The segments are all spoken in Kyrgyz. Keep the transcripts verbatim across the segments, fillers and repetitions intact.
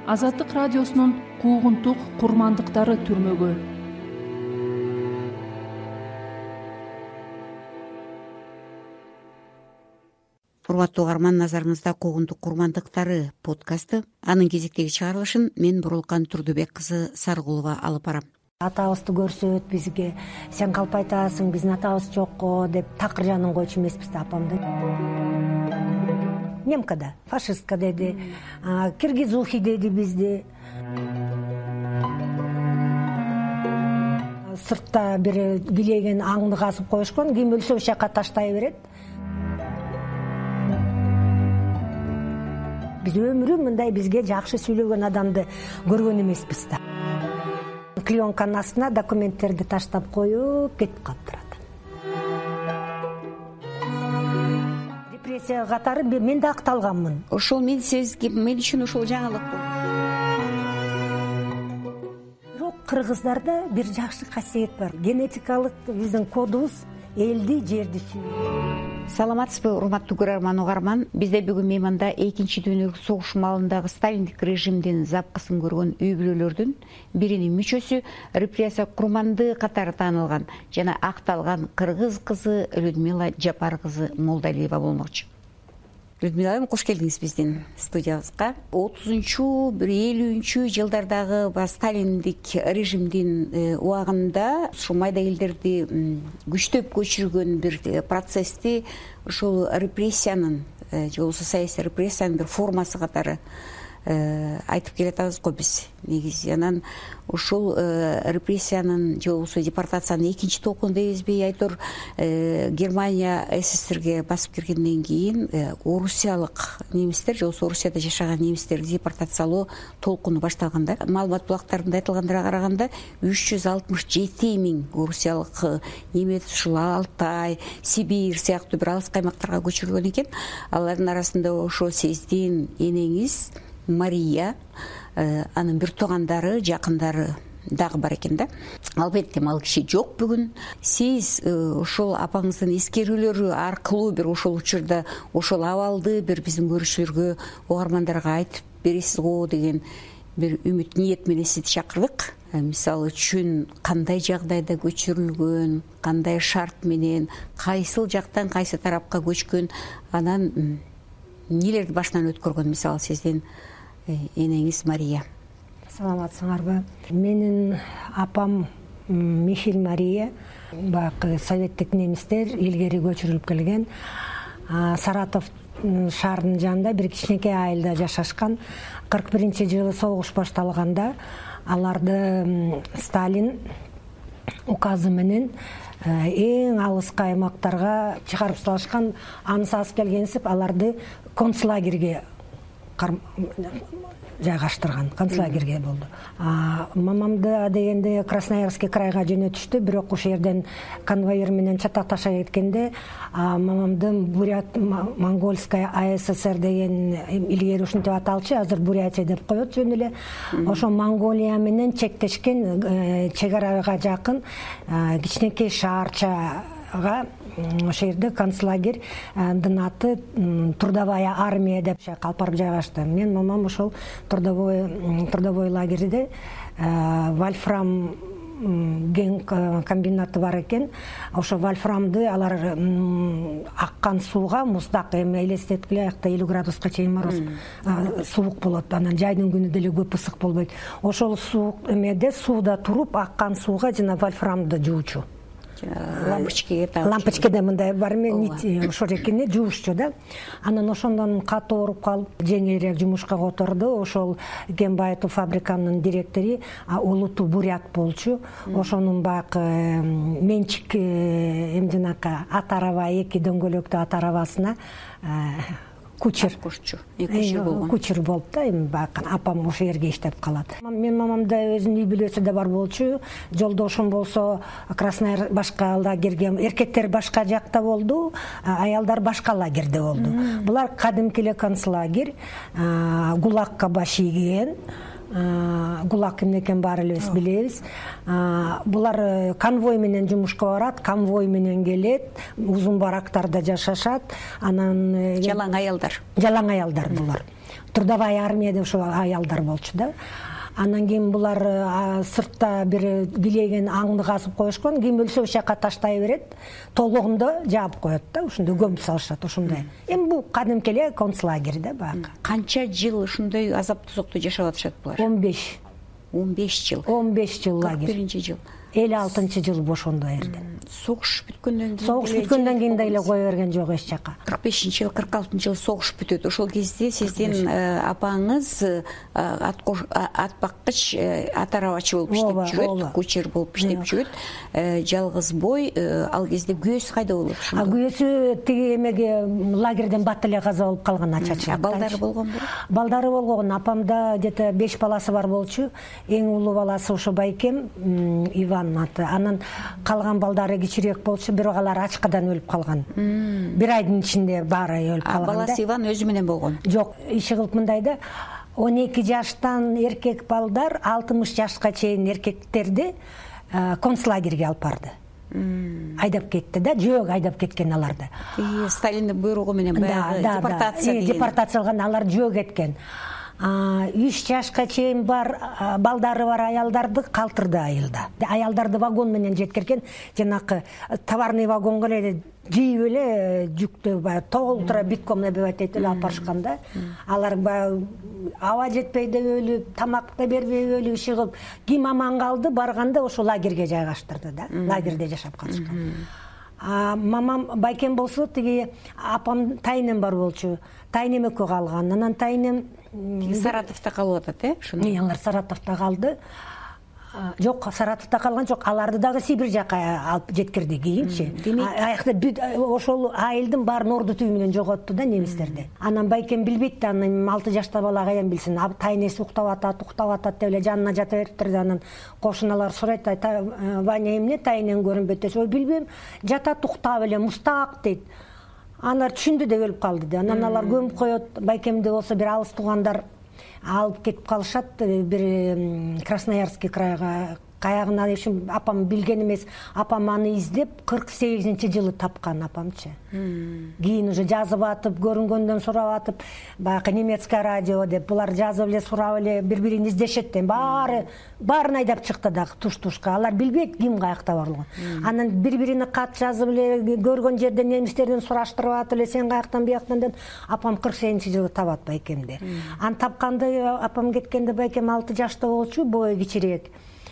Азаттык радиосунун куугунтук курмандыктары түрмөгө. Урматтуу угарман, назарыңызда куугунтук курмандыктары подкасты. Анын кезектеги чыгарылышын мен Бурулкан Турдубек кызы Саргулова алып барам. Атабызды көрсөт бизге, сен калп айтасың, биздин атабыз жокко деп такыр жанын койчу эмеспиз да апамды. Немка да, фашистка деди, киргизухи деди бизди. Сыртта бир билеген аңды казып коюшкан, ким өлсө ошол жака таштай берет. Биз өмүрү мындай бизге жакшы сүйлөгөн адамды көргөн эмеспиз да. Клеенканын астына документтерди таштап коюп кетип калыптырат. Репрессия катары мен да акталганмын. Ошол мен сизге мен үчүн ошол жаңылык. Бирок кыргыздарда бир жакшы касиет бар. Генетикалык биздин кодубуз элди, жерди сүйүү. Саламатсызбы, урматтуу көрөрман угарман. Бизде бүгүн мейманда экинчи дүйнөлүк согуш маалындагы сталиндик режимдин запкысын көргөн үй бүлөлөрдүн биринин мүчөсү, репрессия курманды катары таанылган жана акталган кыргыз кызы Людмила Жапар кызы Молдалиева болмокчу. Людмила айым, кош келдиңиз биздин студиябызга. отузунчу, бир элүүнчү жылдардагы сталиндик режимдин убагында ушу майда элдерди күчтөп көчүргөн бир процессти ушул репрессиянын же болбосо саясий репрессиянын бир формасы катары айтып келатабыз го биз. Негизи анан ушул репрессиянын же болбосо депортациянын экинчи толкуну дейбизби, айтор Германия СССРге басып киргенден кийин орусиялык немистер же болбосо Орусияда жашаган немистерди депортациялоо толкуну башталганда, маалымат булактарында айтылгандарга караганда үч жүз алтымыш жети миң орусиялык немец ушул Алтай, Сибирь сыяктуу бир алыс аймактарга көчүрүлгөн экен. Алардын арасында ошо сиздин энеңиз Мария, анын бир туугандары, жакындары дагы бар экен да. Албетте ал киши жок бүгүн. Сиз ошол апаңыздын эскерүүлөрү аркылуу бир ошол учурда ошол абалды бир биздин көрүүчүлөргө, угармандарга айтып бересиз го деген бир үмүт ниет менен сизди чакырдык. Мисалы үчүн кандай жагдайда көчүрүлгөн, кандай шарт менен, кайсыл жактан кайсы тарапка көчкөн, анан нелерди башынан өткөргөн, мисалы сиздин энеңиз Мария. Саламатсыңарбы? Менин апам Михель Мария, баягы советтик немистер илгери көчүрүлүп келген. Саратов шаарынын жанында бир кичинекей айылда жашашкан. кырк биринчи жылы согуш башталганда аларды Сталин указы менен эң алыскы аймактарга чыгарып салышкан. Аны сасып келгенсип аларды концлагерге жайгаштырган, концлагерге болду. Мамамды дегенде Красноярский крайга жөнөтүштү, бирок ошол жерден конвоир менен чатакташа кеткенде мамамды Бурят Монгольская АССР деген илгери ушинтип аталчу, азыр Бурятия деп коет жөн эле. Ошо Монголия менен чектешкен чек арага жакын кичинекей шаарчага ошол жерде концлагердин аты Трудовая армия деп алып барып жайгашты. Мен мамам ошол трудовой трудовой лагерде вольфрам ген комбинаты бар экен. Ошо вольфрамды алар аккан сууга, муздак эми элестеткиле, аякта элүү градуска чейин мороз суук болот. Анан жайдын күнү деле көп ысык болбойт. Ошол суук эмеде сууда туруп аккан сууга жана вольфрамды жуучу. Лампочкеге таап. Лампочкеде мындай бар мен ошол жекине жуушчу да. Анан ошондон катуу ооруп калып, жеңилирээк жумушка которду. Ошол Генбайтов фабриканын директору Улуту Бурят болчу. Ошонун баягы менчик эмдинака ат араба, эки дөңгөлөктүү ат арабасына кучер кучер болуп да, эми баягы апам ошол жерге иштеп калат. Мен мамамда өзүнүн үй бүлөсү да бар болчу. Жолдошум болсо Краснояр башка лагерге, эркектер башка жакта болду, аялдар башка лагерде болду. Булар кадимки эле концлагерь, гулагка баш ийген. Гулак эмне экенин баары элебиз билебиз. Булар конвой менен жумушка барат, конвой менен келет, узун барактарда жашашат. Анан жалаң аялдар. Жалаң аялдар булар. Трудовая армияда ошо аялдар болчу да. Анан кийин булар сыртта бир билеген аңды казып коюшкан, кийин өлсө ошол жака таштай берет, толугунда жаап коет да, ошондой көмүп салышат ошондой. Эми бул кадимки эле концлагерь да баягы. Канча жыл ушундай азап тозокту жашап атышат булар? он беш. он беш жыл. он беш жыл лагерь. кырк биринчи жыл. элүү алтынчы жыл бошондо эрде. Согуш бүткөндөн кийин Согуш бүткөндөн кийин да эле кое берген жок эч жака. кырк бешинчи жыл, кырк алтынчы жыл согуш бүтөт. Ошол кезде сиздин апаңыз атбаккыч ат арабачы болуп иштеп жүрөт, кучер болуп иштеп жүрөт. Жалгыз бой, ал кезде күйөөсү кайда болот ошондо? Күйөөсү тиги эмеге лагерден бат эле каза болуп калган ачачы. Балдары болгонбу? Балдары болгон. Апамда где-то беш баласы бар болчу. Эң улуу баласы ошо байкем Иван аты. Анан калган балдары кичирээк болчу, бирок алар ачкадан өлүп калган. Бир айдын ичинде баары өлүп калган. Баласы Иван өзү менен болгон? Жок, иши кылып мындай да, он эки жаштан эркек балдар алтымыш жашка чейин эркектерди концлагерге алып барды. Айдап кетти да, жөөг айдап кеткен аларды. Сталиндин буйругу менен баягы депортация деген. Депортацияланган, алар жөө кеткен. үч жашка чейин бар балдары бар аялдарды калтырды айылда. Аялдарды вагон менен жеткерген, жанакы товарный вагонго эле жийип эле жүктү толтура битком набивать этип эле алып барышкан да. Алар аба жетпей деп өлүп, тамак да бербей өлүп, иши кылып, ким аман калды, барганда ошо лагерге жайгаштырды да. Лагерде жашап калышкан. Мамам байкем болсо, тиги апам тайнем бар болчу. Тайнем экөө калган. Анан тайнем Саратовда калып атат, э? Ошондо. Алар Саратовда калды. Жок, Саратовда калган жок. Аларды дагы Сибирь жака алып жеткирди кийинчи. Аякта ошол айылдын баарын орду түбү менен жоготту да немистерди. Анан байкем билбейт да, анан алты жашта бала каян билсин. Тайнеси уктап атат, уктап атат деп эле жанына жата бериптир. Анан кошуналар сурайт, Ваня эмне тайнен көрүнбөйт десе, ой билбейм, жатат уктап эле, мустак дейт. Алар түшүндү деп өлүп калды да. Анан алар көмүп коет. Байкемде болсо бир алыс туугандар алып кетип калышат, бир Красноярский крайга. Каягына ишин апам билген эмес. Апам аны издеп кырк сегизинчи жылы тапкан апамчы. Кийин уже жазып атып, көрүнгөндөн сурап атып, баягы немецкое радио деп булар жазып эле сурап эле бири-бирин издешет деп баары баарын айдап чыкты дагы туш-тушка. Алар билбейт ким каякта барлыгын. Анан бири-бирине кат жазып эле көргөн жерден немистерден сураштырып атып эле сен каяктан бияктан деп апам кырк сегизинчи жылы табат байкемди. Аны тапканда апам кеткенде байкем алты жашта болчу, бою кичирээк.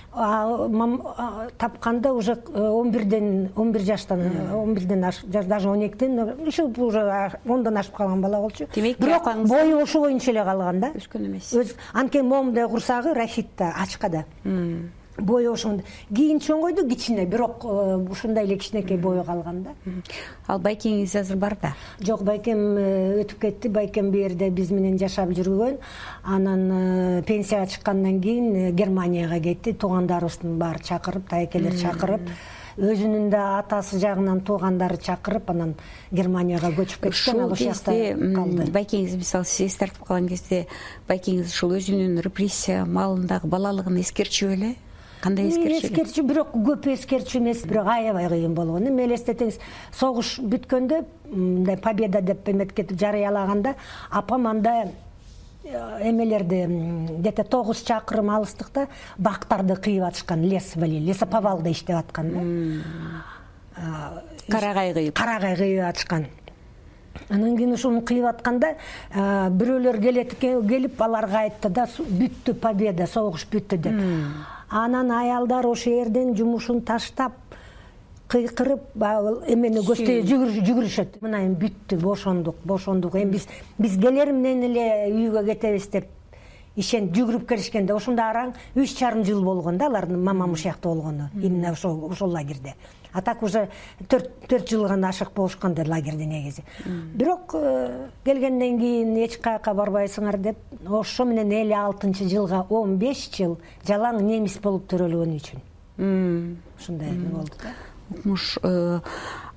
Тапканда уже он бирден он бир жаштан он бирден аш, даже он экиден ушу уже ондан ашып калган бала болчу. Бирок бою ошо боюнча эле калган да. Өскөн эмес. Анткени момундай курсагы Рашидта ачкада. Бою ошондой. Кийин чоңойду кичине, бирок ушундай эле кичинекей бою калган да. Ал байкеңиз азыр бар да? Жок, байкем өтүп кетти. Байкем бу жерде биз менен жашап жүргөн. Анан пенсияга чыккандан кийин Германияга кетти. Туугандарыбыздын баары чакырып, тайкелер чакырып, өзүнүн да атасы жагынан туугандары чакырып, анан Германияга көчүп кеткен. Ал ошол жакта калды. Байкеңиз мисалы сиз тартып калган кезде байкеңиз ушул өзүнүн репрессия малындагы балалыгын эскерчү беле? Кандай эскерчү? Эскерчү, бирок көп эскерчү эмес, бирок аябай кыйын болгон. Эми элестетиңиз, согуш бүткөндө, мындай победа деп эметкетип жарыялаганда, апам анда эмелерди где-то тогуз чакырым алыстыкта бактарды кыйып атышкан, лес бали, лесоповалда иштеп аткан. Карагай кыйып. Карагай кыйып атышкан. Анан кийин ушуну кыйып атканда бирөөлөр келет экен, келип аларга айтты да, бүттү победа, согуш бүттү деп. Анан аялдар ошо жерден жумушун таштап, кыйкырып, эмени көздөй жүгүрүшөт. Мына эми бүттү, бошондук, бошондук. Эми биз биз келер менен эле үйгө кетебиз деп ишен жүгүрүп келишкенде, ошондо араң үч жарым жыл болгон да, алардын мамам ушакта болгону, именно ошол ошол лагерде. А так уже төрт жыл гана ашык болушкан да лагерде негизи. Бирок келгенден кийин эч каяка барбайсыңар деп, ошо менен элүү алтынчы жылга он беш жыл жалаң немис болуп төрөлгөн үчүн. Ушундай болду да. Укмуш,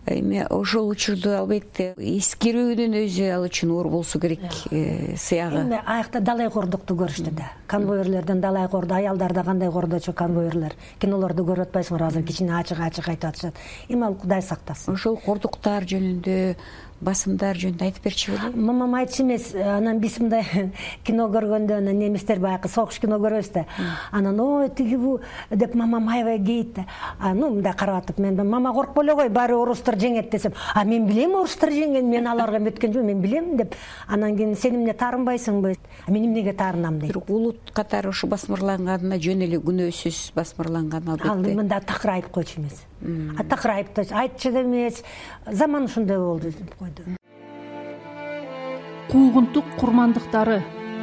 эми ошол учурду албетте эскерүүнүн өзү ал үчүн оор болсо керек сыягы. Эми аякта далай кордукту көрүштү да. Конвоирлерден далай корду, аялдарда кандай кордочу конвоирлер. Кинолорду көрүп атпайсыңар, азыр кичине ачык-ачык айтып атышат. Эми ал Кудай сактасын. Ошол кордуктар жөнүндө, басымдар жөнүндө айтып берчи беле? Мамам айтчу эмес, анан биз мындай кино көргөндө анан немистер баягы согуш кино көрөбүз да. Анан ой тиги бу деп мамам аябай кейит да. Ну мындай карап атып мен мама коркпо эле кой, баары орустар жеңет десем, а мен билем орустар жеңген, мен аларга өткөн жок, мен билем деп. Анан кийин сен эмне таарынбайсыңбы? Мен эмнеге таарынам дейт. Улут катары ушу басмырланганына жөн эле күнөөсүз басмырланган албетте. Ал мында такыр айып койчу эмес. А такыр айыптачу, айтчу да эмес. Заман ушундай болду деп койду. Куугунтук курмандыктары.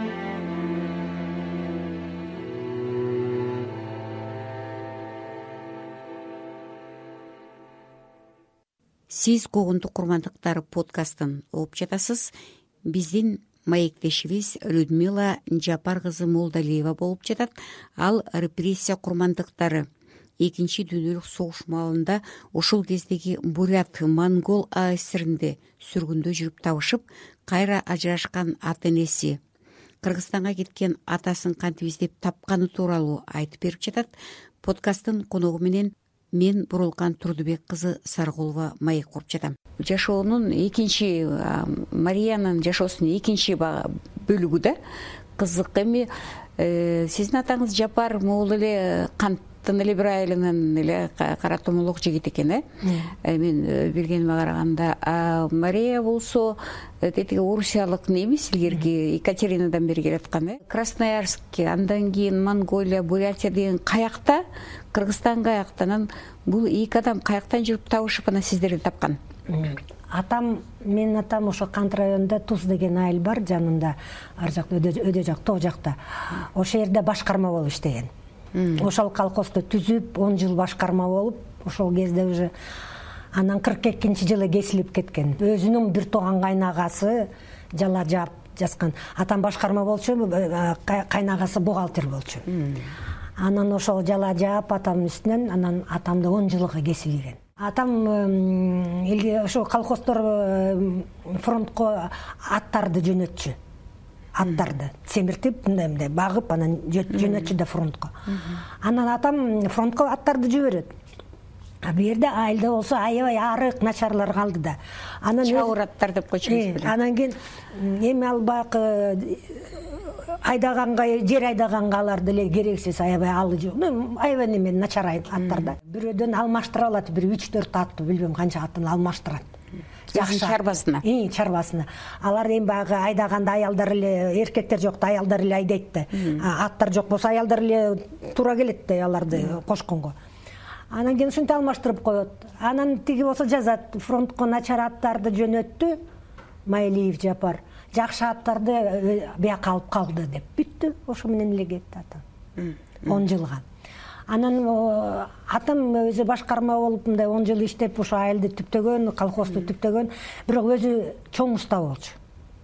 Сиз Куугунтук курмандыктары подкастын угуп жатасыз. Биздин маектешибиз Людмила Жапар кызы Молдалиева болуп жатат. Ал репрессия курмандыктары экинчи дүйнөлүк согуш маалында ошол кездеги бурят монгол АСРинде сүргүндө жүрүп табышып, кайра ажырашкан ата энеси, Кыргызстанга кеткен атасын кантип издеп тапканы тууралуу айтып берип жатат. Подкасттын коногу менен мен Бурулкан Турдубек кызы Саргулова маек куруп жатам. Жашоонун экинчи, Мариянын жашоосунун экинчи бөлүгү да кызык. Эми сиздин атаңыз Жапар могул эле канттын эле бир айылынан эле кара томолок жигит экен, э? Мен билгениме караганда, Мария болсо тетиги орусиялык немис, илгерки Екатеринадан бери келаткан, э? Красноярск, андан кийин Монголия, Бурятия деген каякта, Кыргызстан каякта, анан бул эки адам каяктан жүрүп табышып анан сиздерди тапкан? Атам, менин атам ошо Кант районунда Туз деген айыл бар, жанында, ар жакта, өдө жак, тоо жакта. Ошол жерде башкарма болуп иштеген. Ошол колхозду түзүп, он жыл башкарма болуп, ошол кезде уже анан кырк экинчи жылы кесилип кеткен. Өзүнүн бир тууган кайнагасы жала жаап жазган. Атам башкарма болчу, кайнагасы бухгалтер болчу. Анан ошол жала жаап атамдын үстүнөн, анан атамды он жылга кесилген. Атам ошо колхоздор фронтко аттарды жөнөтчү. Аттарды семиртип, мындай-мындай багып, анан жөнөтчү да фронтко. Анан атам фронтко аттарды жиберет. А бу жерде айылда болсо аябай арык, начарлар калды да. Анан чабыр аттар деп койчуңуз беле. Анан кийин эми ал баягы айдаганга, жер айдаганга алар деле керексиз, аябай алы жок. Аябай неме начар аттар да. Бирөөдөн алмаштыра алат, бир үч төрт атты, билбем канча аттын алмаштырат. Жакшы чарбасына. И, чарбасына. Алар эми баягы айдаганда аялдар эле, эркектер жок да, аялдар эле айдайт да. Аттар жок болсо аялдар эле туура келет да аларды кошконго. Анан кийин ушинтип алмаштырып коет. Анан тиги болсо жазат, фронтко начар аттарды жөнөттү Майылиев Жапар. Жакшы аттарды бияка алып калды деп бүттү. Ошо менен эле кетти атам. он жылга. Анан атам өзү башкарма болуп мындай он жыл иштеп ошо айылды түптөгөн, колхозду түптөгөн, бирок өзү чоң уста болчу.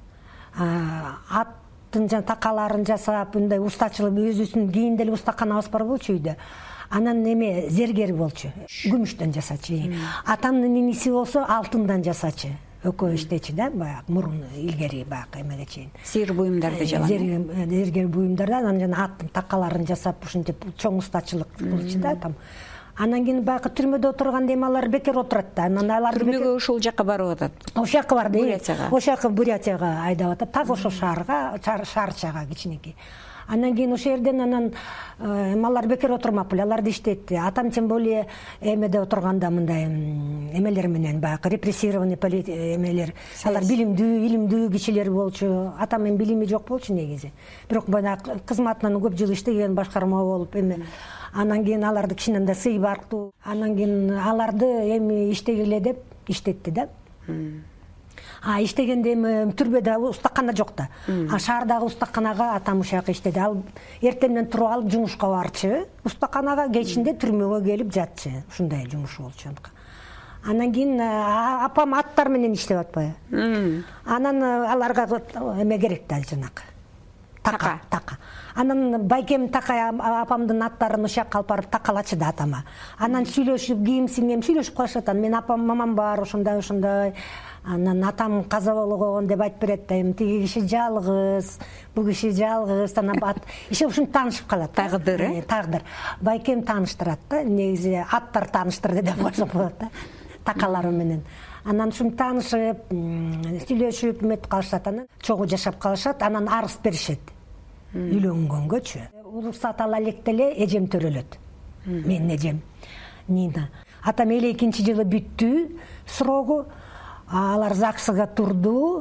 Аттын жана такаларын жасап, мындай устачылык, өзүнүн кийин деле устаканабыз бар болчу үйдө. Анан эме зергер болчу, күмүштөн жасачу. Атамдын иниси болсо алтындан жасачу. Өкөө иштечи да, баягы мурун илгери баягы эмеге чейин. Сыр буюмдарды жалан. Зергер буюмдардан анан жана аттын такаларын жасап, ушинтип чоң устачылык кылчу да атам. Анан кийин баягы түрмөдө отурганда эми алар бекер отурат да. Анан алар түрмөгө ошол жака барып атат. Ошол жака барды. Ошол жака Бурятияга айдап атат. Так ошол шаарга, шаарчага кичинекей. Анан кийин ошол жерден анан алар бекер отурмап эле, аларды иштетти. Атам тем более эмеде отурганда мындай эмелер менен баягы репрессированный эмелер, алар билимдүү, илимдүү кишилер болчу. Атам эми билими жок болчу негизи. Бирок баягы кызматынан көп жыл иштеген, башкарма болуп эми анан кийин аларды кичинен да сый бартуу. Анан кийин аларды эми иштегиле деп иштетти да. А иштегенде эми түрбөдө устакана жок да. А шаардагы устаканага атам ушул жака иштеди. Ал эртеңден туруп алып жумушка барчы. Устаканага кечинде түрмөгө келип жатчы. Ушундай жумуш болчу. Анан кийин апам аттар менен иштеп атпайбы. Анан аларга эме керек да жанагы. така така. Анан байкем така апамдын аттарын ушакка алып барып такалачы да атама. Анан сүйлөшүп кийим сиңем сүйлөшүп калышат. Мен апам мамам бар ошондой ошондой. Анан атам каза болгон деп айтып берет да, эми тиги киши жалгыз, бул киши жалгыз, анан иши ушинтип таанышып калат. Тагдыр, э? Тагдыр. Байкем тааныштырат да, негизи аттар тааныштырды деп койсок болот да, такалары менен. Анан ушинтип таанышып, сүйлөшүп эметип калышат, анан чогуу жашап калышат, анан арыз беришет. Үйлөнгөнгөчү. Уруксат ала электе эле эжем төрөлөт. Менин эжем Нина. Атам элүү экинчи жылы бүттү срогу. Алар ЗАГСга турду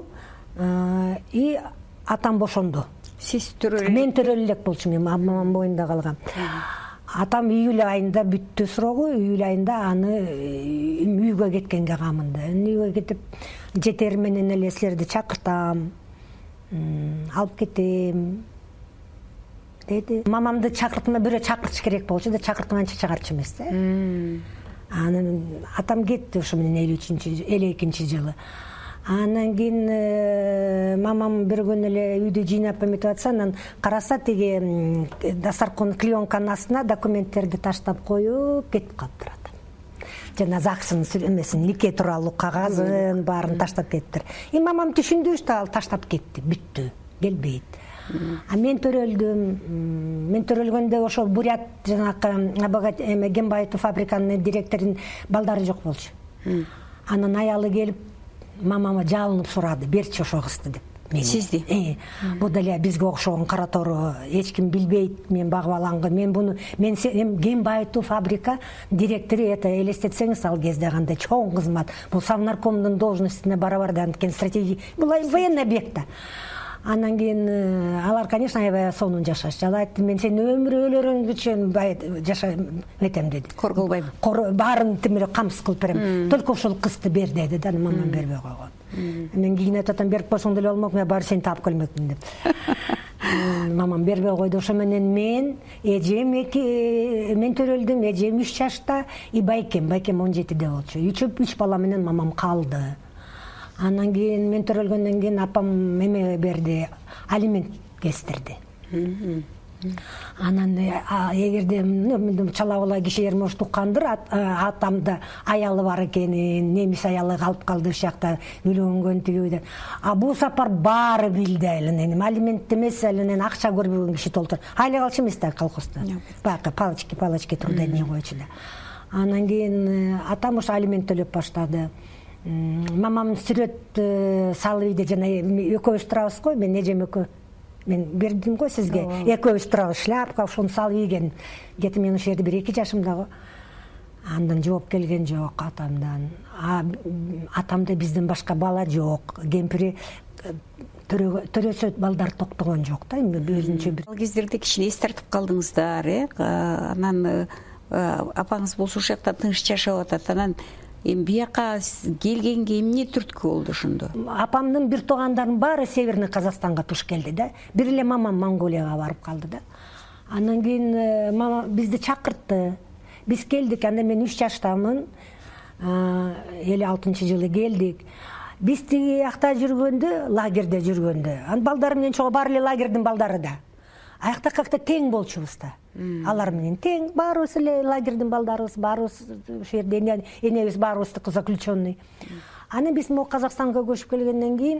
и атам бошонду. Сиз төрөлүп? Мен төрөлүп элек болчумун, мамам боюнда калгам. Атам июль айында бүттү срогу, июль айында аны үйгө кеткенге камынды. Үйгө кетип жетер менен эле силерди чакыртам, алып кетем деди. Мамамды чакыртма, бирөө чакыртыш керек болчу да, чакыртмайынча чыгарчу эмес да. Анан атам кетти ошо менен элүү экинчи жылы. Анан кийин мамам бир күнү эле үйдү жыйнап эметип атса, анан караса тиги дастаркан клеенканын астына документтерди таштап коюп кетип калыптыр атам. Жана ЗАГСынын эмесин, нике тууралуу кагазын баарын таштап кетиптир. И мамам түшүндү что ал таштап кетти, бүттү, келбейт. А мен төрөлдүм. Мен төрөлгөндө ошо Бурят жанакы эме Гембайтов фабриканын директорунун балдары жок болчу. Анан аялы келип мамама жалынып сурады, берчи ошо кызды деп. Сизди? Бул деле бизге окшогон кара тору, эч ким билбейт, мен багып алганга. Мен буну мен Гембайтов фабрика директору, это элестетсеңиз ал кезде кандай чоң кызмат. Бул Совнаркомдун должностуна барабар анткени стратегия. Бул военный объект. Анан кийин алар, конечно, аябай сонун жашашты. Ал айтты, мен сени өмүр өлөрүңгө чейин жаша этем деди. Корголбайм. Баарын тимире камсыз кылып берем. Только ушул кызды бер деди да, мамам бербей койгон. Мен кийин айтатам, берип койсоң деле болмок, мен баары сени таап келмекмин деп. Мамам бербей койду. Ошо менен мен, эжем эки, мен төрөлдүм, эжем үч жашта, и байкем, байкем он жетиде болчу. Үч бала менен мамам калды. Анан кийин мен төрөлгөндөн кийин апам эме берди, алимент кестирди. Анан эгерде чала бала кишилер может уккандыр, атамда аялы бар экенин, немис аялы калып калды ушул жакта үйлөнгөн тигибиден. А бул сапар баары билди эле, алимент эмес эле акча көрбөгөн киши толтур. Айлык алчу эмес да колхозда. Бакы палочки, палочки трудодни койчу да. Анан кийин атам ошо алимент төлөп баштады. Мамам сүрөт салып үйдө, жана экөөбүз турабыз го, мен эжем экөө. Мен бердим го сизге. Экөөбүз турабыз, шляпка, ошону салып ийген. Кетип мен ошол жерде бир эки жашымда го. Андан жооп келген жок атамдан. Атамда бизден башка бала жок. Кемпири төрөсө балдар токтогон жок да, өзүнчө бир. Ал кездерде кичине эс тартып калдыңыздар, э? Анан апаңыз болсо ошол жакта тынч жашап атат. Анан эми бияка келгенге эмне түрткү болду ошондо? Апамдын бир туугандарынын баары Северный Казахстанга туш келди да. Бир эле мамам Монголияга барып калды да. Анан кийин мама бизди чакыртты. Биз келдик, анда мен үч жаштамын. элүү алтынчы жылы келдик. Биз тиги акта жүргөндө, лагерде жүргөндө, ан балдар менен чогуу баары эле лагердин балдары да. Аякта какта тең болчубуз да. Алар менен тең, баарыбыз эле лагердин балдарыбыз, баарыбыз ушул жерде энебиз баарыбыздыкы заключенный. Анан биз могу Казакстанга көчүп келгенден кийин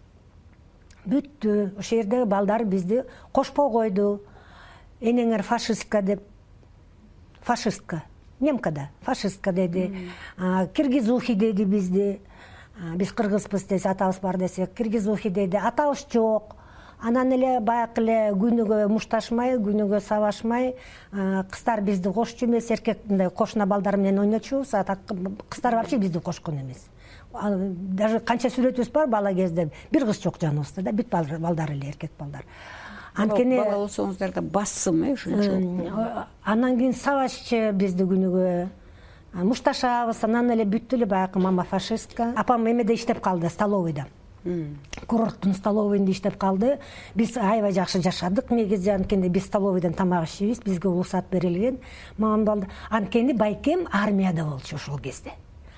бүттү. Ошол жердеги балдар бизди кошпой койду. Энеңер фашистка деп. Фашистка. Немка да, фашистка деди. Киргизухи деди бизди. Биз кыргызбыз десе, атабыз бар десе, киргизухи деди. Атабыз жок. Анан эле баягы эле күнүгө мушташмай, күнүгө сабашмай, кыздар бизди кошчу эмес, эркек мындай кошуна балдар менен ойночубуз, кыздар вообще бизди кошкон эмес. Даже канча сүрөтүбүз бар бала кезде, бир кыз жок жаныбызда да, бүт балдар эле эркек балдар. Анткени бала болсоңуздар да басым, э, ошончо. Анан кийин сабашчы бизди күнүгө мушташабыз, анан эле бүттү эле баягы мама фашистка. Апам эмеде иштеп калды, столовыйда. Курорттун столовыйында иштеп калды. Биз аябай жакшы жашадык негизи, анткени биз столовыйдан тамак ишибиз, бизге уруксат берилген. Мамам балды. Анткени байкем армияда болчу ошол кезде.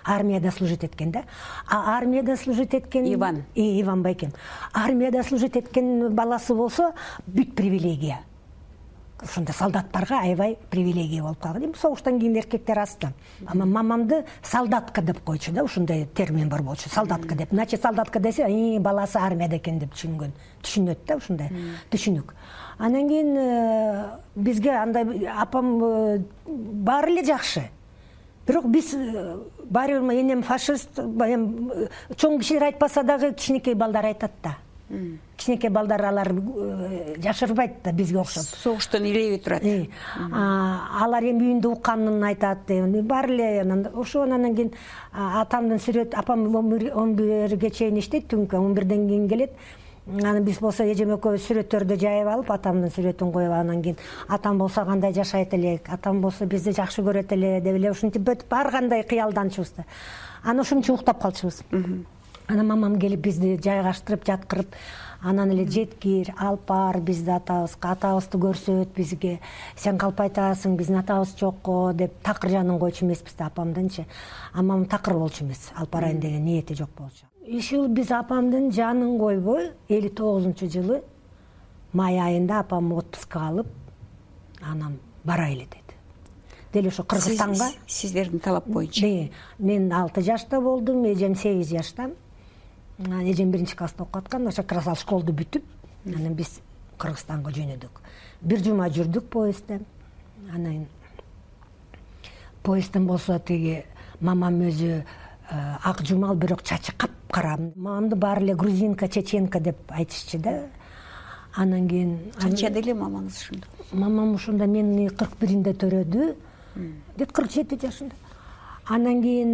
армияда служить эткен да. А армияда служить эткен Иван. И Иван байкем. Армияда служить эткен баласы болсо бүт привилегия. Ошондо солдаттарга аябай привилегия болуп калган. Эми согуштан кийин эркектер асты. Ама мамамды солдатка деп койчу да, ушундай термин бар болчу. Солдатка деп. Значит, солдатка десе, и баласы армияда экен деп түшүнгөн. Түшүнөт да ушундай. Түшүнүк. Анан кийин бизге андай апам баары эле жакшы. Бирок биз баары бир энем фашист, чоң кишилер айтпаса дагы кичинекей балдар айтат да. Кичинекей балдар алар жашырбайт да бизге окшоп. Согуштан илебей турат. Алар эми үйүндө укканын айтат. Баары эле ошо анан кийин атамдын сүрөт, апам он бирге чейин иштейт, түнкү он бирден кийин келет. Анан биз болсо эжем экөөбүз сүрөттөрдү жайып алып, атамдын сүрөтүн коюп, анан кийин атам болсо кандай жашайт элек, атам болсо бизди жакшы көрөт эле деп эле ушинтип өтүп ар кандай кыялданчубыз да. Анан ошон үчүн уктап калчубуз. Анан мамам келип бизди жайгаштырып, жаткырып, анан эле жеткир, алып бар бизди атабызга, атабызды көрсөт бизге. Сен калп айтасың, биздин атабыз жокко деп такыр жанын койчу эмеспиз да апамдынчы. Амам такыр болчу эмес, алып барайын деген ниети жок болчу. Ишул биз апамдын жанын койбой, элүү тогузунчу жылы май айында апам отпускка алып, анан барайлы деди. Дел ошо Кыргызстанга. Сиздердин талап боюнча. Мен алты жашта болдум, эжем сегиз жашта. Эжем биринчи класста окуп аткан, ошо красал школду бүтүп, анан биз Кыргызстанга жөнөдүк. Бир жума жүрдүк поездде. Анан поездден болсо тиги мамам өзү ак жумал, бирок чачы капкара. Мамамды баары эле грузинка, чеченка деп айтышчу да. Анан кийин канчада эле мамаңыз ушунда? Мамам ушунда мени кырк биринде төрөдү. Деп кырк жети жашында. Анан кийин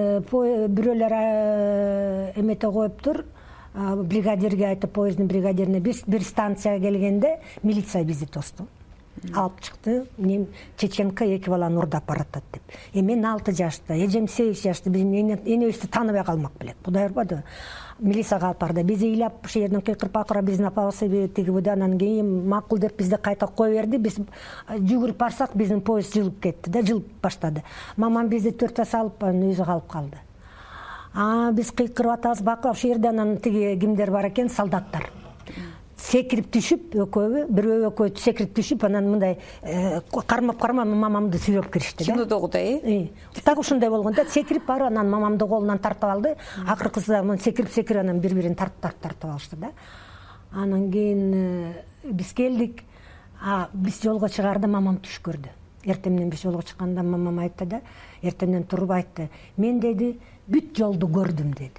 бирөөлөр эмете коюптур, бригадирге айтып, поезддин бригадирине бир станцияга келгенде милиция бизди тосту. Алып чыкты, мен чеченка эки баланы урдап баратат деп. Э мен алты жашта, эжем сегиз жашта, биз энебизди тааныбай калмак белек. Кудай урбады. Милицияга алып барды. Биз ыйлап ошол жерден кыйкырып акыра биздин апабыз тиги буйда, анан кийин макул деп бизди кайта кое берди. Биз жүгүрүп барсак, биздин поезд жылып кетти да, жылып баштады. Мамам бизди төртө салып, анан өзү калып калды. А биз кыйкырып атабыз, бакып ошол жерде анан тиги кимдер бар экен, солдаттар. Секирип түшүп, экөөбү, бирөө экөө секирип түшүп, анан мындай кармап-кармап мамамды сүйрөп киришти да. Кинодогудай, э? Так ушундай болгон да, секирип барып, анан мамамды колунан тартып алды. Акыркысы секирип-секирип анан бири-бирин тартып тартып алышты да. Анан кийин биз келдик. А биз жолго чыгаарда мамам түш көрдү. Эртемнен биз жолго чыкканда мамам айтты да, эртемнен туруп айтты. Мен деди, бүт жолду көрдүм деди.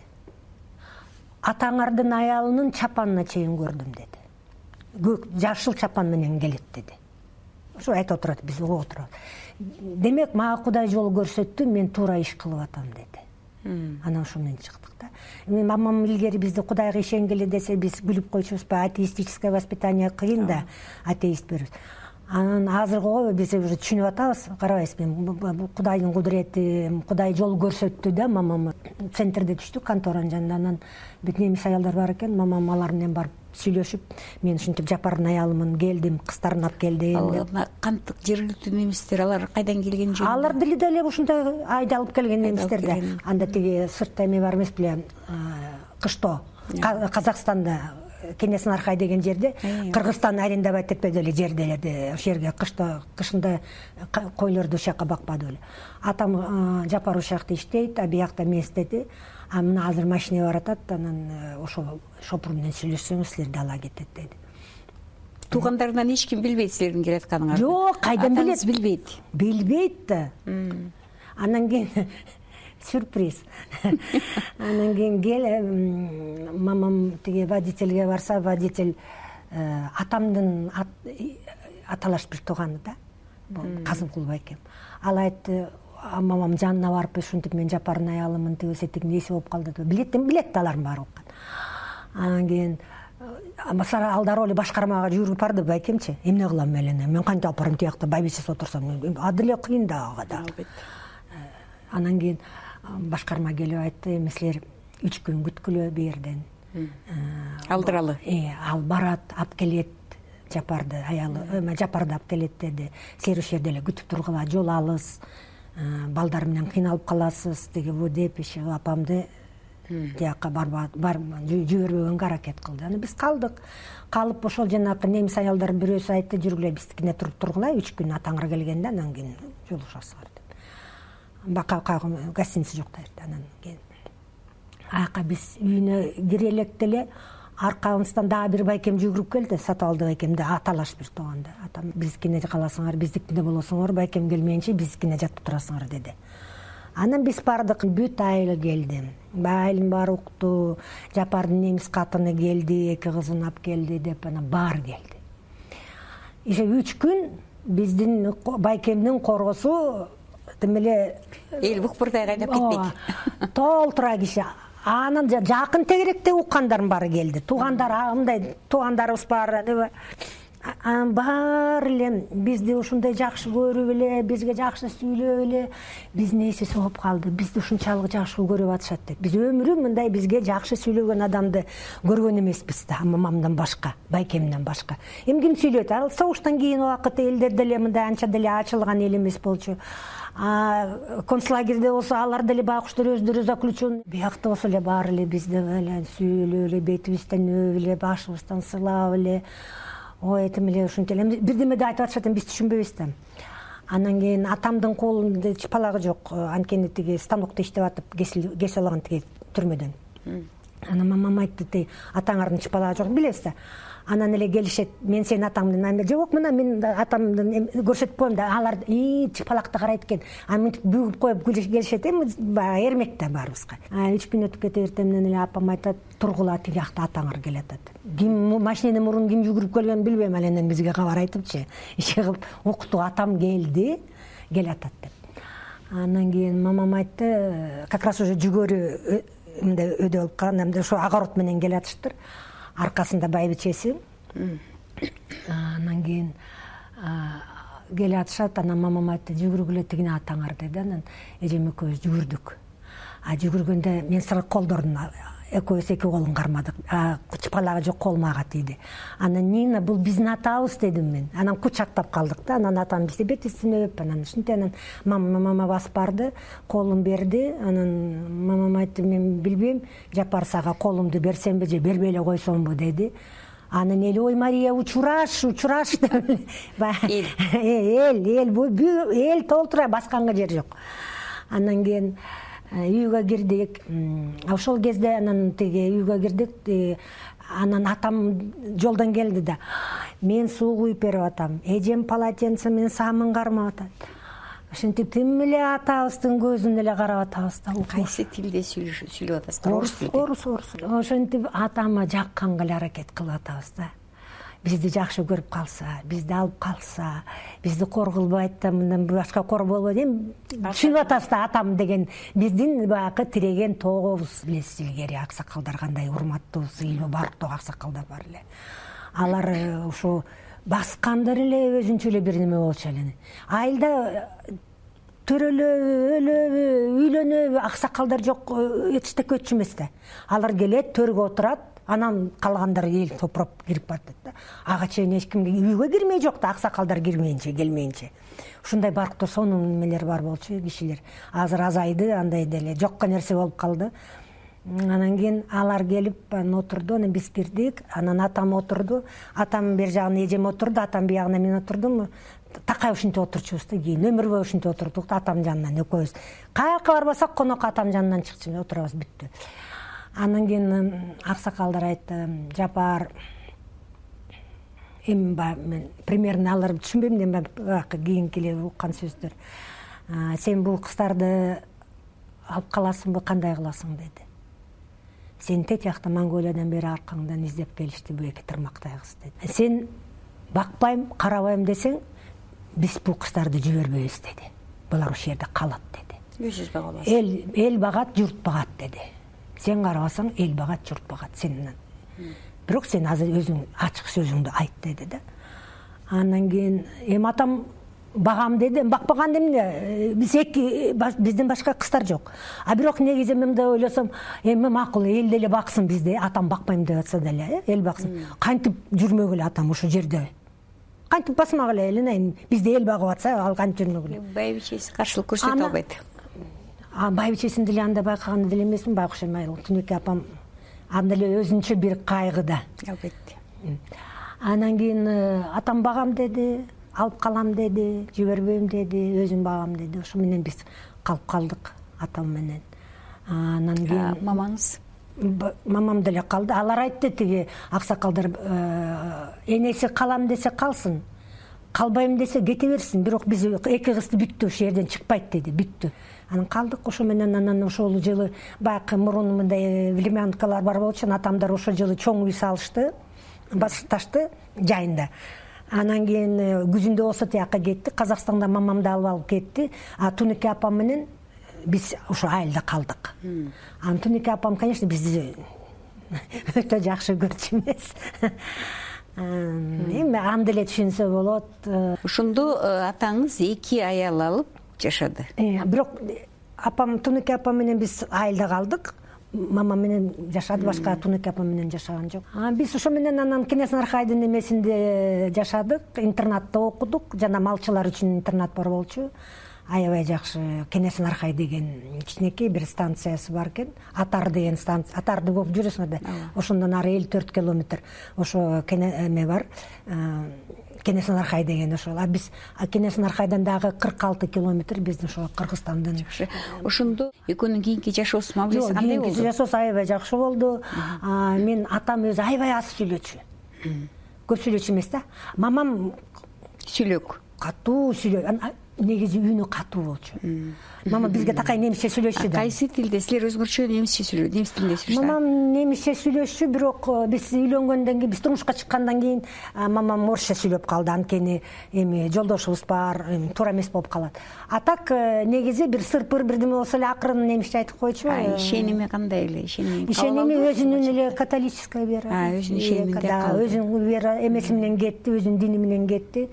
Атаңардын аялынын чапанына чейин көрдүм деди. Көк жашыл чапан менен келет деди. Ошо айтып отурат, биз угуп отурат. Демек, мага Кудай жол көрсөттү, мен туура иш кылып атам деди. Анан ошо менен чыктык да. Мен мамам илгери бизди Кудайга ишенгиле десе, биз күлүп койчубуз, атеистическое воспитание кыйын да, атеист беребиз. Анан азыркы биз уже түшүнүп атабыз, карабайсызбы, Кудайдын кудурети, Кудай жол көрсөттү да мамам. Центрде түштүк, конторанын жанында. Анан бүт немис аялдар бар экен, мамам алар менен барып сүйлөшүп, мен ушинтип Жапардын аялымын, келдим, кыздарын алып келдим деп. Кантык жергиликтүү немистер, алар кайдан келген жөн? Алар деле деле ушундай айдалып келген немистер да. Анда тиги сыртта эме бар эмес беле, Кышто, Казакстанда Кенесин Аркай деген жерде, Кыргызстан арендовать этпеди эле жерделерди, ошол жерге кышта кышында койлорду ушакка бакпады эле. Атам Жапар ушакта иштейт, а биякта мен иштеди. А мына азыр машина баратат, анан ошо шопур менен сүйлөшсөңүз силерди ала кетет деди. Туугандарынан эч ким билбейт силердин келатканыңарды? Жок, кайдан билет? Атаңыз билбейт. Билбейт да. Анан кийин сюрприз. Анан кийин кел, мамам тиги водительге барса, водитель атамдын аталаш бир тууганы да. Казымкул байкем. Ал айтты, мамам жанына барып, ушинтип мен Жапардын аялымын, тиги сетиң неси болуп калды деп. Билеттим, билет аларым баары уккан. Анан кийин Масара алдар эле башкармага жүрүп барды байкемчи. Эмне кылам эле? Мен кантип алып барам тиякта байбичеси отырсам, адиле кыйын да ага да. Анан кийин башкарма келип айтты, эми силер үч күн күткүлө бу жерден. Алдыралы. Э, ал барат, алып келет Жапарды, аялы, Жапарды алып келет деди. Силер ошол жерде эле күтүп тургула, жол алыс. балдар менен кыйналып каласыз деги бу деп иши апамды тияка жибербөгөнгө аракет кылды. Аны биз калдык. Калып ошол жанакы немис аялдар бирөөсү айтты, жүргүлө биздикине туруп тургула, үч күн атаңар келгенде анан кийин жолугушасыңар деп. Бака гостиница жок да. Анан кийин ака биз үйүнө кире элек деле аркабыздан дагы бир байкем жүгүрүп келди. Сатып алды байкемди, аталаш бир тууганда. Атам биздикине каласыңар, биздикине болосуңар, байкем келмейинче биздикине жатып турасыңар деди. Анан биз бардык, бүт айыл келди. Айылдын баары укту, Жапардын немис катыны келди, эки кызын алып келди деп анан баары келди. Ише үч күн биздин байкемдин коргосу демеле эл букпурдай кайнап кетпейт. Толтура киши. Анан жакын тегеректе уккандардын баары келди. Туугандар, мындай туугандарыбыз баары анан баары эле бизди ушундай жакшы көрүп эле, бизге жакшы сүйлөп эле, биздин эси соғуп калды. Бизди ушунчалык жакшы көрүп атышат деп. Биз өмүрү мындай бизге жакшы сүйлөгөн адамды көргөн эмеспиз да, мамамдан башка, байкемден башка. Эми ким сүйлөйт? Ал согуштан кийин убакыт элдер деле мындай анча деле ачылган эл эмес болчу. Концлагерде болсо алар деле байкуштар өздөрү заключен. Биякта болсо эле баары эле бизди эле сүйлөп эле, бетибизден өөп эле, башыбыздан сылап эле. Ой, этим эле ушунча эле бирдеме да айтып атышат, биз түшүнбөйбүз да. Анан кийин атамдын колунда чыпалагы жок, анткени тиги станокто иштеп атып кесе алган тиги түрмөдөн. Анан мамам айтты, атаңардын чыпалагы жок, билесиз да. Анан эле келишет, мен сенин атаңдын, мен жок, мына мен атамдын көрсөтүп коем да, алар и чыпалакты карайт экен. Анан мынтип бүгүп коюп келишет, эми эрмек да баарыбызга. үч күн өтүп кетип эртемнен эле апам айтат, тургула тиги жакта атаңар келатат. Ким машиненин мурун ким жүгүрүп келгенин билбейм, ал энден бизге кабар айтыпчы. Иши кылып укту, атам келди, келатат деп. Анан кийин мамам айтты, как раз уже жүгөрү мындай өдө болуп калган, ошо огород менен келатыштыр. Аркасында байбичеси. Анан кийин келе атышат, анан мамам айтты, жүгүргүлө тигине атаңар деди. Анан эжем экөөбүз жүгүрдүк. А жүгүргөндө мен сырык колдордун экөөбүз эки колун кармадык. Чыпалагы жок колума ага тийди. Анан Нина, бул биздин атабыз дедим мен. Анан кучактап калдык да. Анан атам бизди бетибизден өп, анан ушинтип анан мама басып барды, колун берди. Анан мамам айтты, мен билбейм, Жапар сага колумду берсемби же бербей эле койсомбу деди. Анан эл, ой Мария, учураш, учураш деп. Эл, эл, бул эл толтура, басканга жер жок. Анан кийин үйгө кирдик. Ошол кезде анан тиги үйгө кирдик. Анан атам жолдон келди да. Мен суу куюп берип атам. Эжем полотенце менен самын кармап атат. Ошентип тим эле атабыздын көзүнө эле карап атабыз да. Кайсы тилде сүйлөп атасыздар? Орус тилде. Орус, орус. Ошентип атама жакканга эле аракет кылып атабыз да. Бизди жакшы көрүп калса, бизди алып калса, бизди коргулбайт да, мындан башка корболбойт. Эми түшүнүп атабыз да, атам деген биздин баягы тиреген тообуз. Билесиз, илгери аксакалдар кандай урматтуу, сыйлуу, бардык аксакалдар бар эле. Алар ошо баскандар эле өзүнчө эле бир неме болчу эле. Айылда төрөлөбү, өлөбү, үйлөнөбү, аксакалдар жок, эчтеке өтчү эмес да. Алар келет, төргө отурат. Анан калгандар эл топуроп кирип барат да. Ага чейин эч ким үйгө кирмей жок да, аксакалдар кирмейинче, келмейинче. Ушундай барктуу сонун немелер бар болчу, кишилер. Азыр азайды, андай деле жокко нерсе болуп калды. Анан кийин алар келип отурду, анан биз кирдик. Анан атам отурду. Атам бер жагына, эжем отурду, атам биягына, мен отурдум. Такай ушинтип отурчубуз да, кийин өмүр бою ушинтип отурдук да, атам жанынан экөөбүз. Каяка барбасак конок атам жанынан чыкчу, отурабыз, бүттү. Анан кийин аксакалдар айтты, Жапар, эми мен примерно алар түшүнбөйм, эми кийинки эле уккан сөздөр. Сен бул кыздарды алып каласыңбы, кандай кыласың деди. Сен тет жакта Монголиядан бери аркаңдан издеп келишти бу эки тырмактай кыз деди. Сен бакпайм, карабайм десең, биз бул кыздарды жибербейбиз деди. Булар ошол жерде калат деди. Өзүз багаласың. Эл, эл багат, журт багат деди. Сен карабасаң, эл багат, журт багат сенен. Бирок сен азыр өзүң ачык сөзүңдү айт деди да. Андан кийин эми атам багам деди, бакпаган эмне, биз эки бизден башка кыздар жок. А бирок негизи мен мындай ойлосом, эми макул эл деле баксын бизди, атам бакпайм деп атса деле, эл баксын. Кантип жүрмөгүлө атам ошол жерде. кантип басмак эле эле бизде эл багып атса ал кантип жүрмөк эле. Байбичеси каршылык көрсөтө албайт. Байбичесин деле анда байкаган деле эмесмин, байкуш эме. Түнөкөй апам анда эле өзүнчө бир кайгыда. Албетте. Анан кийин атам багам деди, алып калам деди, жибербейм деди, өзүм багам деди. Ошо менен биз калып калдык атам менен. Анан кийин мамаңыз? Мамам деле калды. Алар айтты, тиги аксакалдар, энеси калам десе калсын, калбайм десе кете берсин, бирок биз эки кызды бүттү, ошол жерден чыкпайт деди, бүттү. Анан калдык ошо менен. Анан ошол жылы баягы мурун мындай времянкалар бар болчу, атамдар ошол жылы чоң үй салышты, башташты жайында. Анан кийин күзүндө болсо тияка кетти, Казакстанда мамамды алып алып кетти. А Түнөкөй апам менен биз ошо айылда калдык. Анан Түнөкөй апам, конечно, бизди өтө жакшы көрчү эмес. Эми анда эле түшүнсө болот. Ошондо атаңыз эки аял алып жашады. Бирок апам, Түнөкөй апам менен биз айылда калдык. Мамам менен жашады, башка Түнөкөй апам менен жашаган жок. Биз ошо менен анан Кенесин Аркайдын эмесинде жашадык, интернатта окудук. Жана малчылар үчүн интернат бар болчу. Аябай жакшы. Кенесин Аркай деген кичинекей бир станциясы бар экен. Атар деген станция. Атарды болуп жүрөсүңөр да. Ошондон ары элүү төрт километр. Ошо эме бар. Кенесин Аркай деген ошол. А биз Кенесин Аркайдан дагы кырк алты километр биздин ошо Кыргызстандан. Ошондо экөөнүн кийинки жашоосу мамилеси кандай болду? Кийинки жашоосу аябай жакшы болду. Мен атам өзү аябай аз сүйлөчү. Көп сүйлөчү эмес да. Мамам сүйлөк. Катуу сүйлөйт. Негизи үнү катуу болчу. Мама бизге такай немисче сүйлөшчү да. Кайсы тилде? Силер өзгөчө немисче сүйлөйт, немис тилинде сүйлөшчү. Мамам немисче сүйлөшчү, бирок биз үйлөнгөндөн кийин, биз турмушка чыккандан кийин мамам орусча сүйлөп калды. Анткени эми жолдошубуз бар, туура эмес болуп калат. А так негизи бир сырпыр бирдеме болсо эле акырын немисче айтып койчу. Ишеними кандай эле? Ишеними Ишеними өзүнүн эле католическая вера. Өзүнүн ишениминде калды. Өзүнүн вера эмеси менен кетти, өзүнүн дини менен кетти.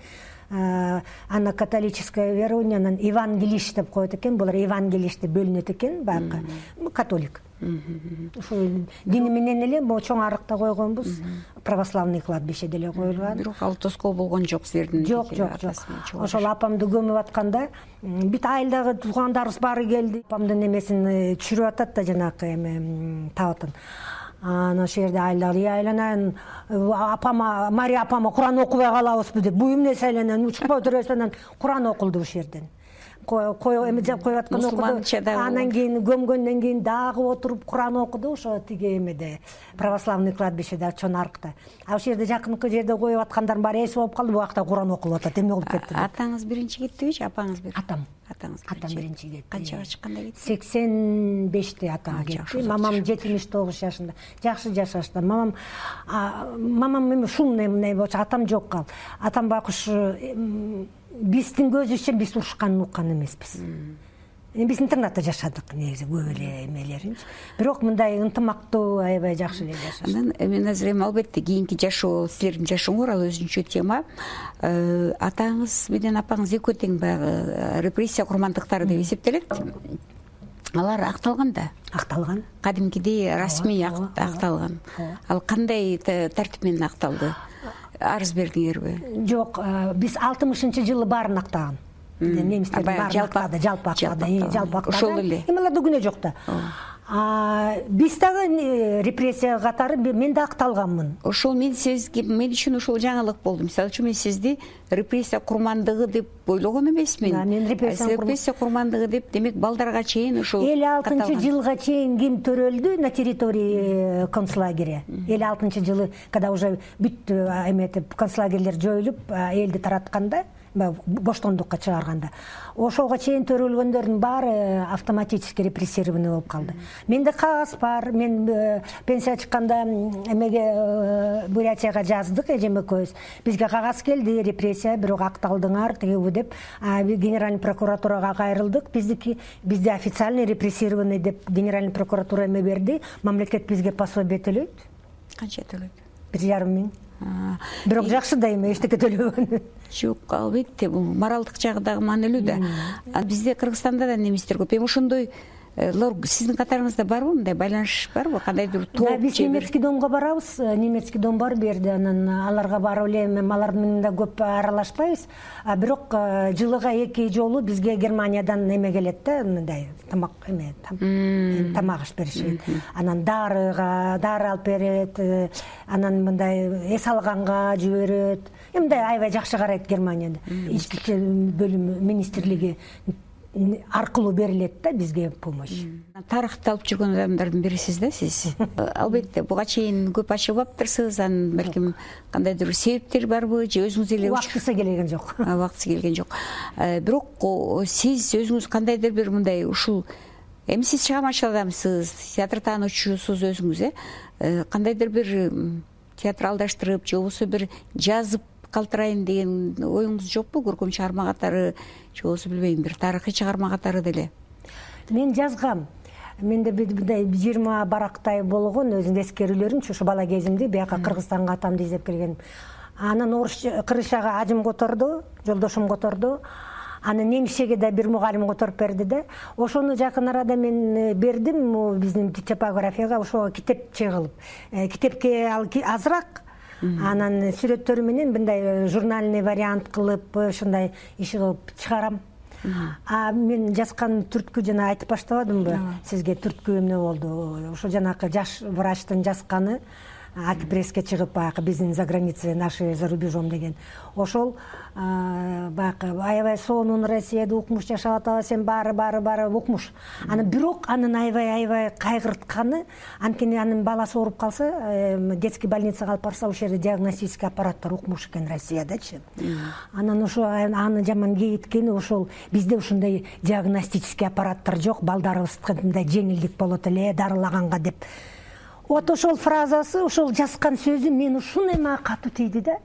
Ана католическое верованиянан евангелист деп коет экен. Булар евангелист деп бөлүнөт экен, баягы католик. Ошол дини менен эле могу чоң арыкта койгонбуз. Православный кладбище деле коюлган. Бирок ал тоскоол болгон жок силердин. Жок, жок, жок. Ошол апамды көмүп атканда бүт айылдагы туугандарыбыз баары келди. Апамдын эмесин түшүрүп атат да, жанагы эме табытын. Ана ошол жерде айылдагы айланайын, апама, Мария апама Куран окубай калабызбы деп, бу эмне айланайын, учпай турасыз, анан Куран окулду ушул жерден. Кой эме жеп коюп аткан окуду. Анан кийин көмгөндөн кийин дагы отуруп Куран окуду, ошо тиги эмеде православный кладбищеде чоң арыкта. А ошол жерде жакынкы жерде коюп аткандардын баары эс болуп калды, бу жакта Куран окулуп атат, эме болуп кетти. Атаңыз биринчи кеттиби, апаңыз биринчи? Атам. Атаңыз Атам биринчи кетти. Канчага чыкканда кетти? сексен беште атам кетти. Мамам жетимиш тогуз жашында. Жакшы жашашты. Мамам мамам эме шумный мындай болчу, атам жок кал. Атам байкуш биздин көзүбүзчө биз урушканын уккан эмеспиз. Биз интернатта жашадык негизи көп эле эмелеринчи. Бирок мындай ынтымактуу, аябай жакшы эле жашашты. Анан мен азыр эми албетте кийинки жашоо, силердин жашооңор ал өзүнчө тема. Атаңыз менен апаңыз экөө тең баягы репрессия курмандыктары деп эсептелет. Алар акталган да? Акталган. Кадимкидей расмий акталган. Ал кандай тартип менен акталды? Арыз бердиңерби? Жок, биз алтымышынчы жылы баарын актаган. Немистер баарын актады, жалпы актады, жалпы актады. Ошол эле. Эми аларда күнөө жок да. Биз дагы репрессия катары мен да акталганмын. Ошол мен сизге, мен үчүн ошол жаңылык болду. Мисалы үчүн мен сизди репрессия курмандыгы деп ойлогон эмесмин. Мен репрессия курмандыгы деп, демек балдарга чейин ошол элүү алтынчы жылга чейин ким төрөлдү на территории концлагеря. элүү алтынчы жылы, когда уже бүт эметип концлагерлер жоюлуп, элди таратканда, боштондукка чыгарганда, ошого чейин төрөлгөндөрдүн баары автоматически репрессированный болуп калды. Менде кагаз бар, мен пенсия чыкканда эмеге Бурятияга жаздык, эжем экөөбүз. Бизге кагаз келди, репрессия, бирок акталдыңар, тигиби деп, генеральный прокуратурага кайрылдык. Биздики бизде официальный репрессированный деп генеральный прокуратура эме берди. Мамлекет бизге пособие төлөйт. Канча төлөйт? бир жарым миң. Бирок жакшы да эме, эчтеке төлөбөгөн. Жок, албетте, бул моралдык жагы дагы маанилүү да. Бизде Кыргызстанда да немистер көп. Эми ошондой сиздин катарыңызда барбы мындай байланыш барбы, кандайдыр топ? Биз немецкий домго барабыз, немецкий дом бар берди, анан аларга барып эле эми алар менен да көп аралашпайбыз, бирок жылыга эки жолу бизге Германиядан эме келет да, мындай тамак эме тамак аш беришет. Анан дарыга дары алып берет, анан мындай эс алганга жиберет. Мындай аябай жакшы карайт Германияда. Ички иштер бөлүмү министрлиги аркылуу берилет да бизге помощь. Тарыхты алып жүргөн адамдардын бирисиз да сиз. Албетте буга чейин көп ашыгыптырсыз, анан балким кандайдыр бир себептер барбы, же өзүңүз эле убактысы келген жок. Убактысы келген жок. Бирок сиз өзүңүз кандайдыр бир мындай ушул эми сиз чыгармачыл адамсыз, театр таануучусуз өзүңүз, э кандайдыр бир театр алдаштырып, же болбосо бир жазып калтырайын деген оюңуз жокпу? Көркөм чыгарма катары, же болбосо билбейм, бир тарыхый чыгарма катары деле. Мен жазгам. Менде мындай жыйырма барактай болгон өзүнүн эскерүүлөрүм, ушу бала кезимде бияка Кыргызстанга атамды издеп келгеним. Анан орус Крышага ажым которду, жолдошум которду. Анан немисчеге да бир мугалим которуп берди да. Ошону жакын арада мен бердим биздин типографияга, ошо китепче кылып. Китепке ал азыраак. Анан сүрөттөрү менен мындай журнальный вариант кылып, ушундай иш кылып чыгарам. А мен жазган түрткү жана айтып баштабадымбы? Сизге түрткү эмне болду? Ошо жанакы жаш врачтын жазганы Акипресске чыгып баягы биздин за границей, наши за рубежом деген. Ошол баягы аябай сонун Россияда укмуш жашап атабы, сен баары баары баары укмуш. Анан бирок анын аябай аябай кайгыртканы, анткени анын баласы ооруп калса, детский больницага алып барса, ошол жерде диагностический аппараттар укмуш экен Россиядачы. Анан ошо аны жаман кейиткени ошол бизде ушундай диагностический аппараттар жок, балдарыбызга мындай жеңилдик болот эле дарылаганга деп. Вот ошол фразасы, ошол жазган сөзү мен ушуну эме катуу тийди да.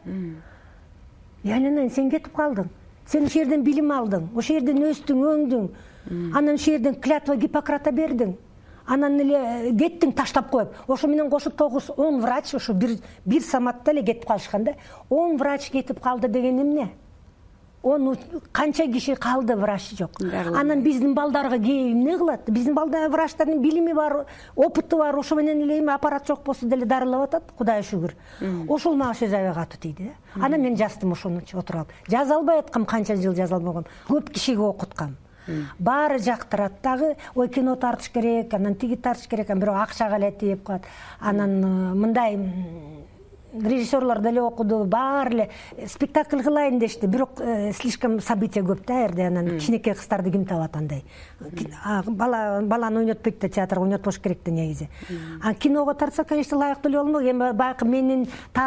Яна сен кетип калдың. Сен ошол жерден билим алдың, ошол жерден өстүң, өңдүң. Анан ошол жерден клятва Гиппократа бердиң. Анан эле кеттиң таштап коюп. Ошо менен кошуп тогуз он врач ошо бир бир саматта эле кетип калышкан да. он врач кетип калды деген эмне? Он канча киши калды, врач жок. Анан биздин балдарга кээ эмне кылат? Биздин балдар врачтардын билими бар, опыты бар, ошо менен эле эми аппарат жок болсо деле дарылап атат, Кудайга шүгүр. Ошол мага сөз аябай катуу тийди. Анан мен жаздым ошону отуруп алып. Жаза албай аткам, канча жыл жаза албагам. Көп кишиге окуткам. Баары жактырат дагы, ой кино тартыш керек, анан тиги тартыш керек, бирок акчага эле тийип калат. Анан мындай режиссерлор деле окуду, баары эле спектакль кылайын дешти, бирок слишком события көп да жерде, анан кичинекей кыздарды ким табат андай. Бала баланы ойнотпойт да, театрга ойнотпош керек да негизи. А киного тартса, конечно, лайыктуу эле болмок. Эми баягы менин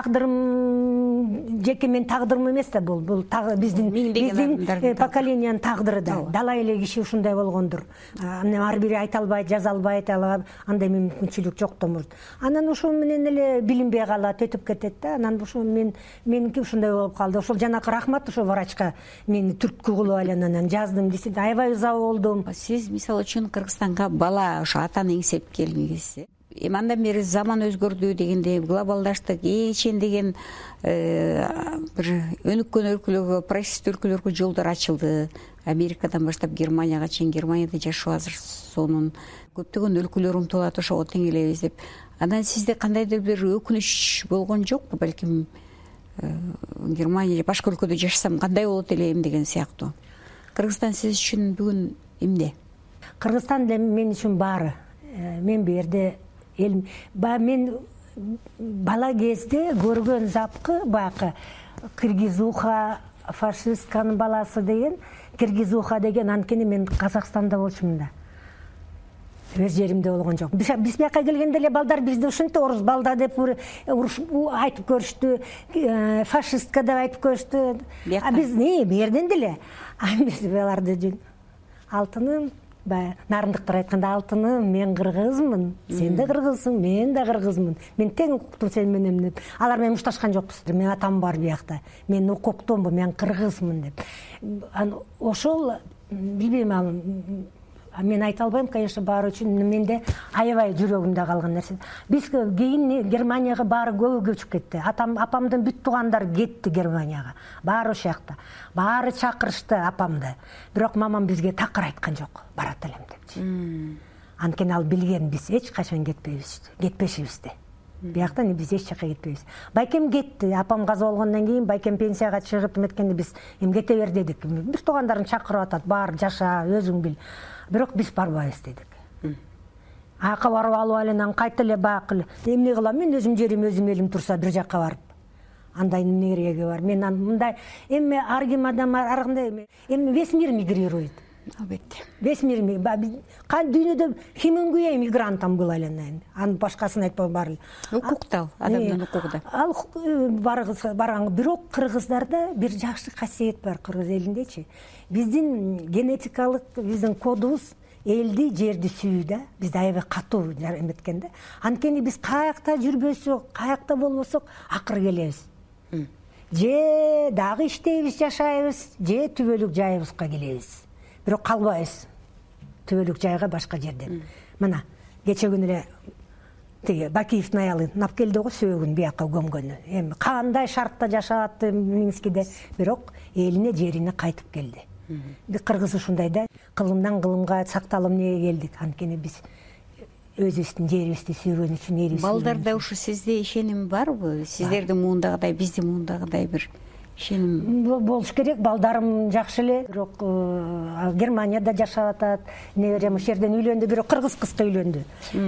тагдырым, жеке менин тагдырым эмес да бул. Бул биздин биздин поколениянын тагдыры да. Далай эле киши ушундай болгондур. Анан ар бири айта албайт, жаза албайт, андай мүмкүнчүлүк жок да может. Анан ошол менен эле билинбей калат, өтүп кетет да. Анан ошо мен меники ушундай болуп калды. Ошол жанакы рахмат ошо врачка мени түрткү кылып эле анан жаздым десем, аябай ыза болдум. Сиз мисалы үчүн Кыргызстанга бала ошо атаны эңсеп келгенсиз. Эми андан бери заман өзгөрдү дегенде, глобалдаштык, эчен деген бир өнүккөн өлкөлөргө, прогрессивдүү өлкөлөргө жолдор ачылды. Америкадан баштап Германияга чейин, Германияда жашоо азыр сонун көптөгөн өлкөлөр умтулат ошого тең элебиз деп. Анан сизде кандайдыр бир өкүнүч болгон жокпу? Балким Германия же башка өлкөдө жашасам кандай болот элем деген сыяктуу. Кыргызстан сиз үчүн бүгүн эмне? Кыргызстан деле мен үчүн баары. Мен бу жерде эл, мен бала кезде көргөн запкы баягы киргизуха, фашистканын баласы деген, киргизуха деген, анткени мен Казакстанда болчумун да. Өз жеримде болгон жок. Биз бияка келгенде эле балдар бизде ушинтип орус балда деп айтып көрүштү, фашистка деп айтып көрүштү. А биз не, бу жерден деле. А биз аларды алтыным, нарындыктар айтканда, алтыным, мен кыргызмын, сен да кыргызсың, мен да кыргызмын. Мен тең укуктум сен менен деп. Алар менен мушташкан жокпуз. Мен атам бар биякта. Мен укуктумбу, мен кыргызмын деп. Ошол билбейм, мен айта албайм, конечно, баары үчүн менде аябай жүрөгүмдө калган нерсе. Биз кийин Германияга баары көбү көчүп кетти. Атам, апамдын бүт туугандары кетти Германияга. Баары ошол жакта. Баары чакырышты апамды. Бирок мамам бизге такыр айткан жок, барат элем депчи. Анткени ал билген биз эч качан кетпейбиз, кетпешибиз да. Бияктан биз эч жака кетпейбиз. Байкем кетти, апам каза болгондон кийин байкем пенсияга чыгып эметкенде биз эми кете бер дедик. Бир туугандарын чакырып атат, бар жаша, өзүң бил. Бирок биз барбайбыз дедик. Ака барып алып эле, анан кайта эле бак эле. Эмне кылам мен, өзүм жерим, өзүм элим турса бир жака барып. Андай эмне кереги бар? Мен мындай эми ар ким адам ар кандай эми весь мир мигрирует. Албетте. Весь мир кан дүйнөдө Хемингуэй мигрантам был эле. Анын башкасын айтпай бар эле. Укуктал, адамдын укугу. Ал барган, бирок кыргыздарда бир жакшы касиет бар, кыргыз элиндечи. Биздин генетикалык, биздин кодубуз элди, жерди сүйүү да. Бизде аябай катуу эметкен да. Анткени биз каякта жүрбөсөк, каякта болбосок, акыры келебиз. Же дагы иштейбиз, жашайбыз, же түбөлүк жайыбызга келебиз. Бирок калбайбыз түбөлүк жайга башка жерден. Мына кече күнү эле тиги Бакиевдин аялы нап келди го, сөөгүн бияка көмгөнү. Эми кандай шартта жашап атты Минскиде, бирок элине, жерине кайтып келди. Биз кыргыз ушундай да, кылымдан кылымга сакталып эмнеге келдик? Анткени биз өзүбүздүн жерибизди сүйгөн үчүн, элибизди. Балдарда ушу сизде ишеним барбы? Сиздердин муундагыдай, биздин муундагыдай бир ишеним болуш керек. Балдарым жакшы эле, бирок Германияда жашап атат. Неберем ошол жерден үйлөндү, бирок кыргыз кызга үйлөндү.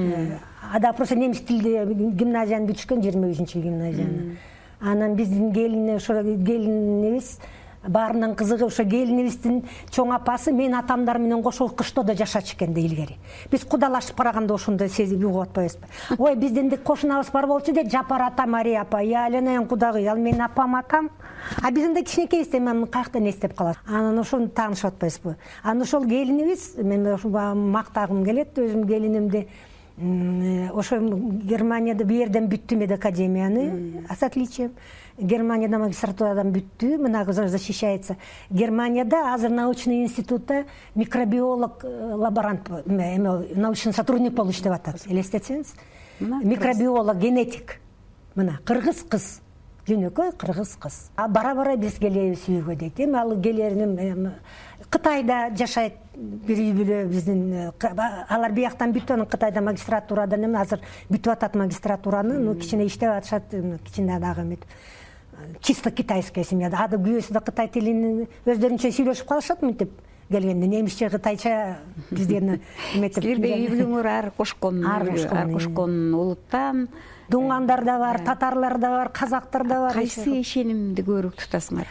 Ада просто немис тилде гимназияны бүтүшкөн, жыйырма үчүнчү гимназияны. Анан биздин келини, ошо келинибиз баарынан кызыгы, ошо келинибиздин чоң апасы мен атамдар менен кошо кыштоодо жашачу экен да илгери. Биз кудалашып караганда ошондой сезип угуп атпайбызбы? Ой, биздин де кошунабыз бар болчу де, Жапар ата, Мария апа, я аленайын кудагый, ал менин апам атам. А биздин де кичинекейбиз, эми каяктан эстеп калат. Анан ошону таанышып атпайбызбы? Анан ошол келинибиз, мен ошо мактагым келет өзүм келинимди. Ошо Германияда бир жерден бүттү медакадемияны, с отличием. Германияда магистратурадан бүттү, мына защищается. Германияда азыр научный институтта микробиолог, лаборант, научный сотрудник болуп иштеп атат. Элестетсеңиз, микробиолог, генетик. Мына кыргыз кыз, жөнөкөй кыргыз кыз. А бара-бара биз келебиз үйгө дейт. Эми ал келеринин Кытайда жашайт, бир үй бүлө биздин, алар бияктан бүттү, анан Кытайда магистратурадан эми азыр бүтүп атат магистратураны, ну кичине иштеп атышат, кичине дагы эметип. Чисто китайская семьяда. Ада күйөөсү да Кытай тилин өздөрүнчө сүйлөшүп калышат мынтип келгенде. Немисче, кытайча биздерни эметип. Силерде үй бүлөңөр ар кошкон, ар кошкон улуттан. Дуңгандар да бар, татарлар да бар, казактар да бар. Кайсы ишенимди көбүрөөк тутасыңар?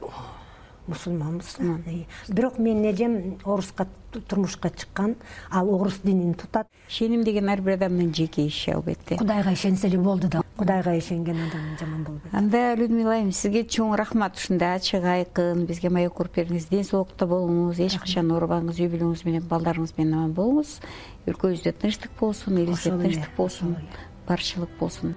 Мусулманбыз. Бирок менин эжем оруска турмушка чыккан, ал орус динин тутат. Ишеним деген ар бир адамдын жеке иши, албетте. Кудайга ишенсе эле болду да. Кудайга ишенген адам жаман болбойт. Анда Людмила айым, сизге чоң рахмат, ушундай ачык айкын бизге маек уруп бердиңиз. Ден соолукта болуңуз, эч качан оорубаңыз, үй бүлөңүз менен, балдарыңыз менен аман болуңуз. Өлкөбүздө тынчтык болсун, элибизде тынчтык болсун, барчылык болсун.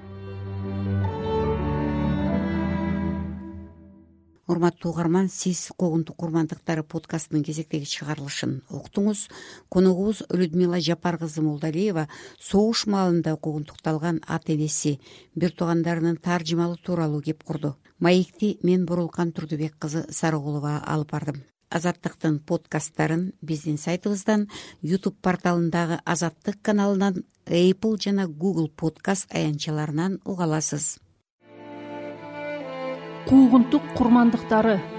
Урматтуу угарман, сиз Когунтук курмандыктары подкастынын кезектеги чыгарылышын уктуңуз. Коногубуз Людмила Жапар кызы Молдалиева согуш маалында когунтукталган ата энеси, бир туугандарынын таржымалы тууралуу кеп курду. Маекти мен Бурулкан Турдубек кызы Сарыгулова алып бардым. Азаттыктын подкасттарын биздин сайтыбыздан, YouTube порталындагы Азаттык каналынан, Apple жана Google подкаст аянтчаларынан уга аласыз. Куугунтук курмандыктары